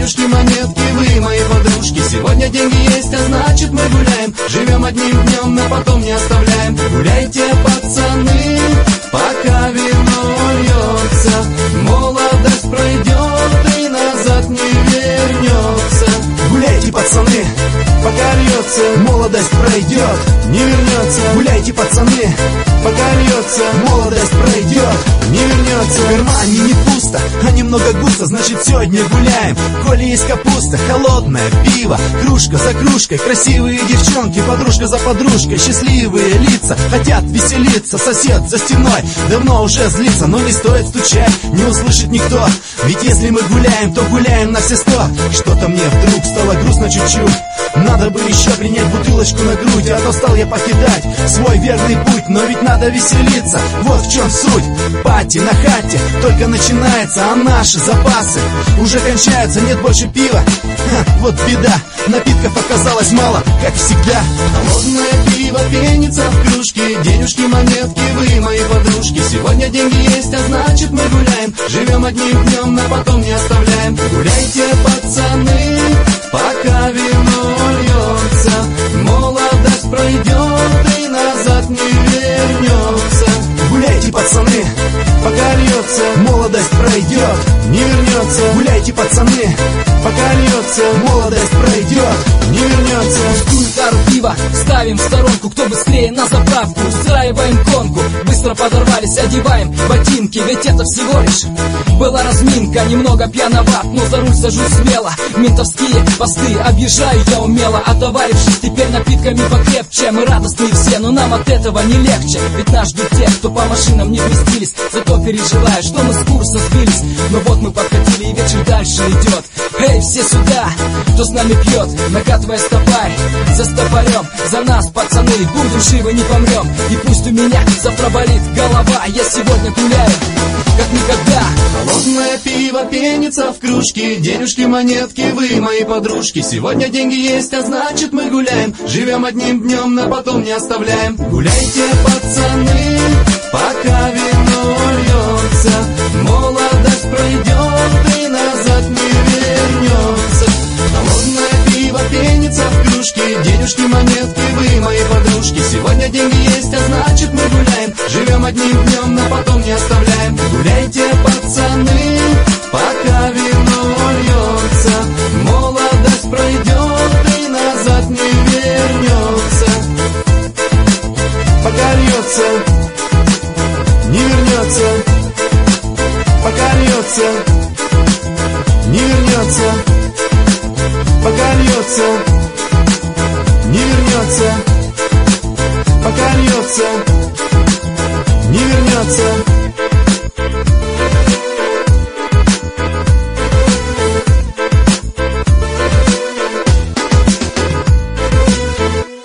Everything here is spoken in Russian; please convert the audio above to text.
денежки, монетки, вы мои подружки. Сегодня деньги есть, а значит мы гуляем. Живем одним днем, но потом не оставляем. Гуляйте, пацаны, пока вино льется. Молодость пройдет и назад не вернется. Гуляйте, пацаны, пока льется. Молодость пройдет, не вернется. Гуляйте, пацаны, пока льется. Молодость пройдет, не вернется. В кармане не пусто, а немного густо, значит сегодня гуляем. Коли есть капуста, холодное пиво, кружка за кружкой, красивые девчонки, подружка за подружкой, счастливые лица, хотят веселиться. Сосед за стеной давно уже злится, но не стоит стучать, не услышит никто. Ведь если мы гуляем, то гуляем на все 100. Что-то мне вдруг стало грустно чуть-чуть. Надо бы еще принять бутылочку на грудь, а то стал я покидать свой верный путь. Но ведь надо веселиться, вот в чем суть. Пати на хате только начинается, а наши запасы уже кончаются, нет больше пива. Вот беда, напитков оказалось мало, как всегда. Холодное пиво пенится в кружке, денежки, монетки, вы мои подружки. Сегодня деньги есть, а значит мы гуляем. Живем одним днем, но потом не оставляем. Гуляйте, пацаны, пока вино льется. Молодость пройдет и назад не вернется. Гуляйте, пацаны, пока льется. Молодость пройдет, не вернется. Гуляйте, пацаны, пока льется. Молодость пройдет, не вернется. Пустую тару пива ставим в сторонку, кто быстрее на заправку. Устраиваем гонку, быстро подорвались, одеваем ботинки. Ведь это всего лишь была разминка. Немного пьяноват, но за руль сажусь смело. Ментовские посты объезжаю я умело. Отоварившись теперь напитками покрепче. Мы радостные все, но нам от этого не легче. Ведь нас ждут те, кто по машинам не вместились. Зато переживаю, что мы с курса сбились. Но вот мы подкатили и вечер дальше идет. Эй, все сюда, кто с нами пьет, накатывая стопарь за стопорем. За нас, пацаны, будем живы, не помрем. И пусть у меня завтра болит голова, я сегодня гуляю как никогда. Холодное пиво пенится в кружке, денежки, монетки, вы мои подружки. Сегодня деньги есть, а значит мы гуляем. Живем одним днем, но потом не оставляем. Гуляйте, пацаны, пока вино льется. Молодость пройдет и назад не вернется. Холодное пиво пенится в кружке, денежки, монетки, вы мои подружки. Сегодня деньги есть, а значит мы гуляем. Живем одним днем, но потом не оставляем. Гуляйте, пацаны, пока вино льется. Молодость пройдет и назад не вернется. Пока льется, не вернется. Пока льется, не вернется. Пока льется, не вернется. Пока льется, не вернется.